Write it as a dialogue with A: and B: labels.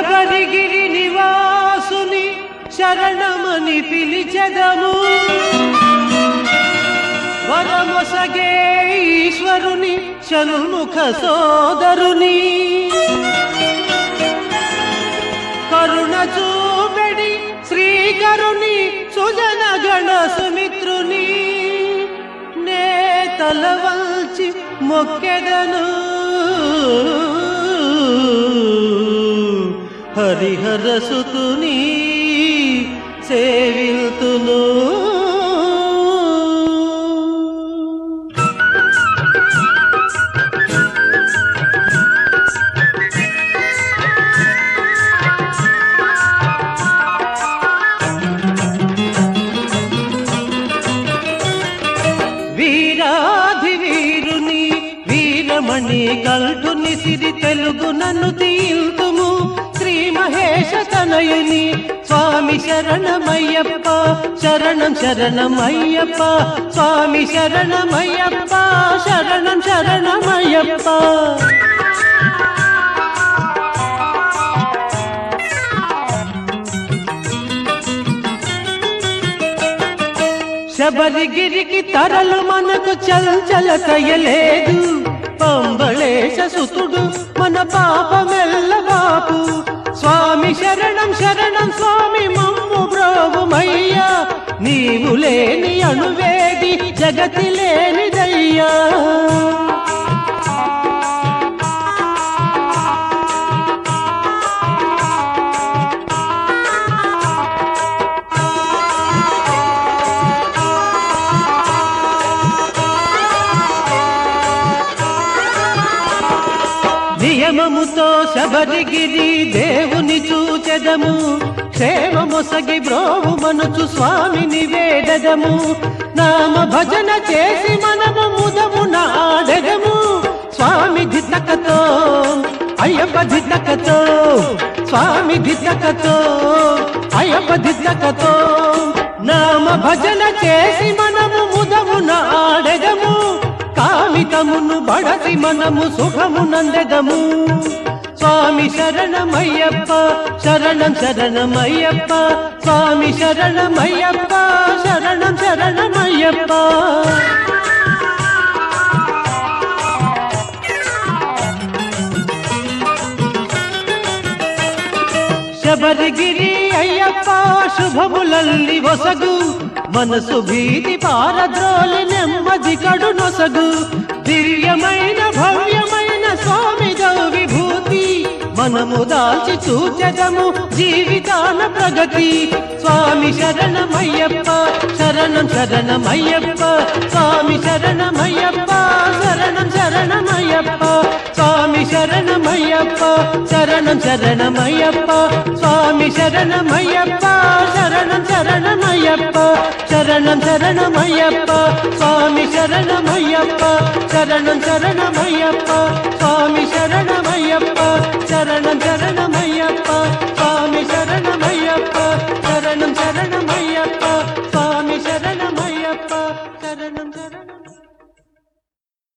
A: శబరిగిరి నివాసుని శరణమని పిలిచెదము వరమొసగే ఈశ్వరుని షణ్ముఖ సోదరుని కరుణ చూపెడి శ్రీకరుని సుజన గణ సుమిత్రుని నే తల వంచి మొక్కెదను హరిహర సుతుని సేవిల్తును వీరాధివీరుని వీరమణి కల్ఠుని సిరి తెలుగు నన్ను తీల్తుము శ్రీ మహేశ తనయుని స్వామి శరణమయ్యప్ప శరణం శరణమయ్యప్ప స్వామి శరణమయ్యప్ప శరణం శరణమయ్యప్ప శబరిగిరికి తరలు మనకు చంచలకయలేదు పంబళేశ సుతుడు మన పాపమెల్ల బాపు స్వామి శరణం శరణం స్వామి మమ్ము బ్రోవుమయ్యా నీవు లేని అణువేది జగతి లేనిదయ్యా నియమముతో శబరిగిరి దేవుని చూచెదము క్షేమమొసగి బ్రోవు మనుచు స్వామిని వేడదము నామ భజన చేసి మనము ముదము నాడెదము స్వామి ధితకతో అయ్యప్ప ధితకతో స్వామి ధితకతో అయ్యప్ప ధితకతో నామ భజన చేసి మనము ముదము నాడెదము కామితమును బడసి మనము సుఖము నందెదము స్వామి శరణమయ్యప్ప శరణం శరణమయ్యప్ప స్వామి శరణమయ్యప్ప శరణం శరణమయ్యప్ప శబరిగిరి అయ్యప్ప శుభములల్లి ఒసగు మనసు భీతి పారద్రోలి నెమ్మది కడు నొసగు దివ్యమైన భవ్యమైన స్వామి విభూతి మనము దాల్చి చూచెదము జీవితాన ప్రగతి స్వామి శరణమయ్యప్ప శరణం శరణమయ్యప్ప స్వామి శరణమయ్యప్ప శరణం శరణమయ్యప్ప స్వామి శరణమయ్యప్ప శరణం శరణమయ్యప్ప స్వామి శరణమయ్యప్ప శరణం శరణమయ్యప్ప శరణం శరణమయ్యప్ప స్వామి శరణమయ్యప్ప శరణం శరణమయ్యప్ప స్వామి శరణమయ్యప్ప